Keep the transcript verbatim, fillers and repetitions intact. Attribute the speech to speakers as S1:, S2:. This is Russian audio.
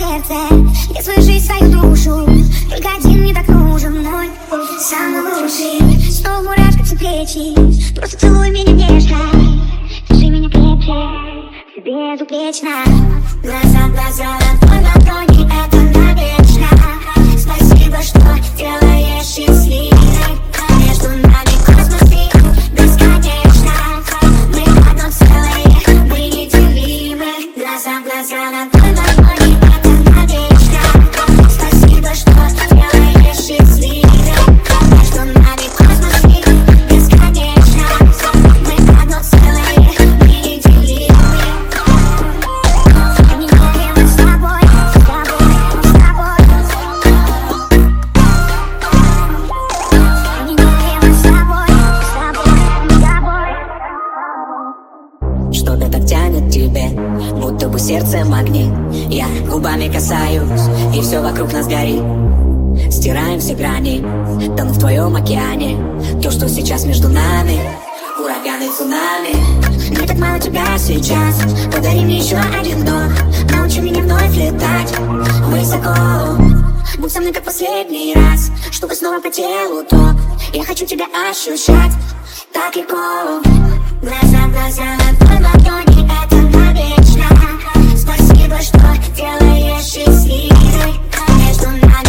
S1: сердце, я свою жизнь, свою душу. Только один мне так нужен, мой самый лучший. Снова мурашка все плечи, просто целуй меня нежно, держи меня крепче, безупречно. Глаза, глаза на твой ладони, это навечно. Спасибо, что делаешь счастливой. Между нами космос и бесконечно. Мы одно целое, мы неделимы. Глаза, глаза на твой ладони, это навечно. Спасибо, что делаешь счастливой. Между нами космос и бесконечно. Мы одно целое, мы неделимы. Мы с тобой, с тобой, с тобой. Мы с тобой, с тобой, с тобой.
S2: Что-то так тянет тебе, будто бы сердцем огни. Я губами касаюсь, и все вокруг нас горит. Стираем все грани, тону в твоем океане. То, что сейчас между нами, ураганы, цунами. Мне так мало тебя сейчас, подари мне еще один вдох. Научи меня вновь летать высоко. Будь со мной как последний раз, чтобы снова по телу ток. Я хочу тебя ощущать так легко.
S1: Глаза, глаза на твой ладони, это навечно. Спасибо, что делаешь счастливой. Между нами